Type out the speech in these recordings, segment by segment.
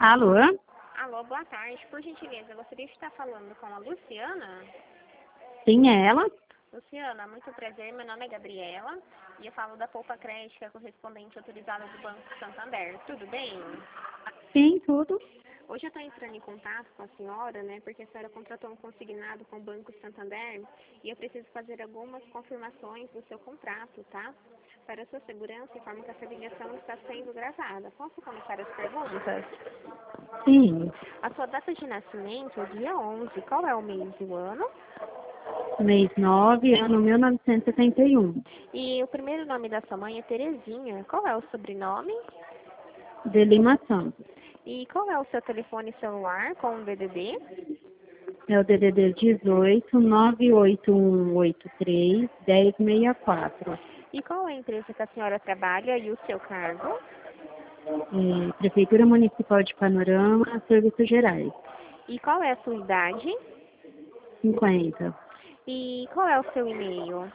Alô? Alô, boa tarde. Por gentileza, eu gostaria de estar falando com a Luciana. Sim, é ela? Luciana, muito prazer. Meu nome é Gabriela e eu falo da Poupa Crédito, que é correspondente autorizada do Banco Santander. Tudo bem? Sim, tudo. Hoje eu estou entrando em contato com a senhora, porque a senhora contratou um consignado com o Banco Santander e eu preciso fazer algumas confirmações do seu contrato, tá? Para a sua segurança, informo que essa ligação está sendo gravada. Posso começar as perguntas? Sim. A sua data de nascimento é dia 11. Qual é o mês e o ano? Mês 9, ano 1971. E o primeiro nome da sua mãe é Terezinha. Qual é o sobrenome? De Lima Santos. E qual é o seu telefone celular com o DDD? É o DDD 18 98183 1064. E qual é a empresa que a senhora trabalha e o seu cargo? Prefeitura Municipal de Panorama, Serviços Gerais. E qual é a sua idade? 50. E qual é o seu e-mail?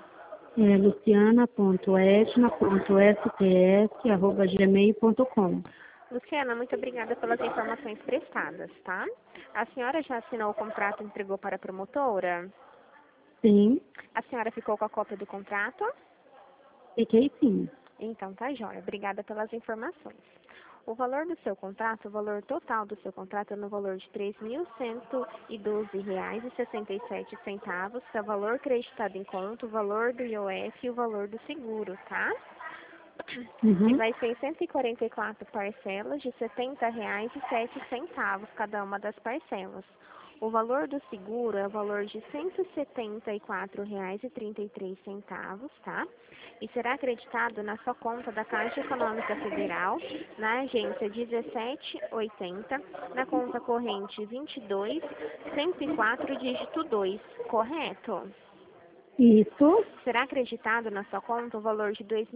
luciana.etna.sts@gmail.com. Luciana, muito obrigada pelas informações prestadas, tá? A senhora já assinou o contrato e entregou para a promotora? Sim, A senhora ficou com a cópia do contrato? fiquei sim. Então tá jóia. Obrigada pelas informações. O valor do seu contrato, o valor total do seu contrato é no valor de R$ 3.112,67, que é o valor creditado em conta, o valor do IOF e o valor do seguro, tá? E Uhum. vai ser em 144 parcelas de R$ 70,07 cada uma das parcelas. O valor do seguro é o valor de R$ 174,33, tá? E será acreditado na sua conta da Caixa Econômica Federal, na agência 1780, na conta corrente 22.104, dígito 2, correto? Isso. Será acreditado na sua conta o valor de R$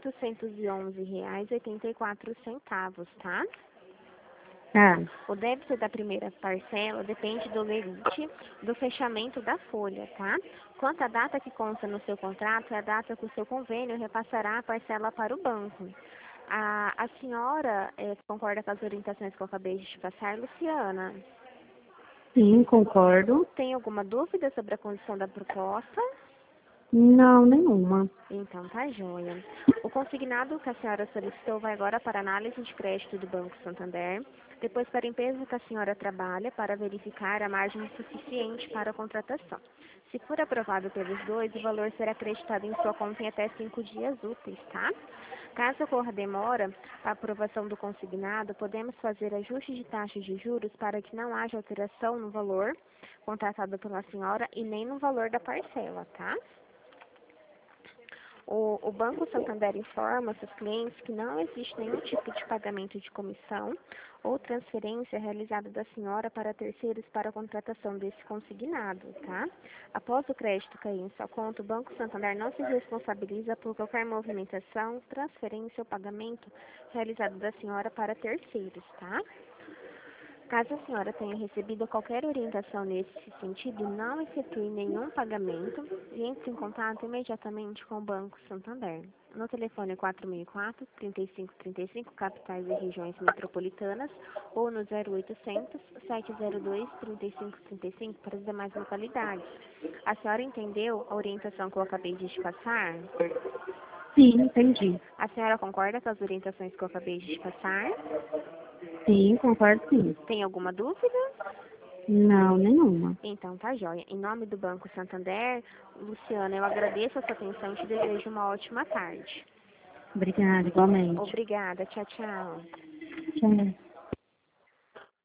2.811,84, tá? Tá. O débito da primeira parcela depende do limite do fechamento da folha, tá? Quanto à data que consta no seu contrato, é a data que o seu convênio repassará a parcela para o banco. A senhora concorda com as orientações que eu acabei de te passar, Luciana? Sim, concordo. Tem alguma dúvida sobre a condição da proposta? Não, nenhuma. Então, tá joia. O consignado que a senhora solicitou vai agora para análise de crédito do Banco Santander, depois para a empresa que a senhora trabalha para verificar a margem suficiente para a contratação. Se for aprovado pelos dois, o valor será acreditado em sua conta em até 5 dias úteis, tá? Caso ocorra demora a aprovação do consignado, podemos fazer ajuste de taxa de juros para que não haja alteração no valor contratado pela senhora e nem no valor da parcela, tá? O Banco Santander informa seus clientes que não existe nenhum tipo de pagamento de comissão ou transferência realizada da senhora para terceiros para a contratação desse consignado, tá? Após o crédito cair em sua conta, o Banco Santander não se responsabiliza por qualquer movimentação, transferência ou pagamento realizado da senhora para terceiros, tá? Caso a senhora tenha recebido qualquer orientação nesse sentido, não efetue nenhum pagamento e entre em contato imediatamente com o Banco Santander. No telefone 4004-3535, capitais e regiões metropolitanas, ou no 0800-702-3535 para as demais localidades. A senhora entendeu a orientação que eu acabei de te passar? Sim, entendi. A senhora concorda com as orientações que eu acabei de te passar? Sim, concordo sim. Tem alguma dúvida? Não, nenhuma. Então, tá joia. Em nome do Banco Santander, Luciana, eu agradeço a sua atenção e te desejo uma ótima tarde. Obrigada, igualmente. Obrigada. Tchau, tchau. Tchau.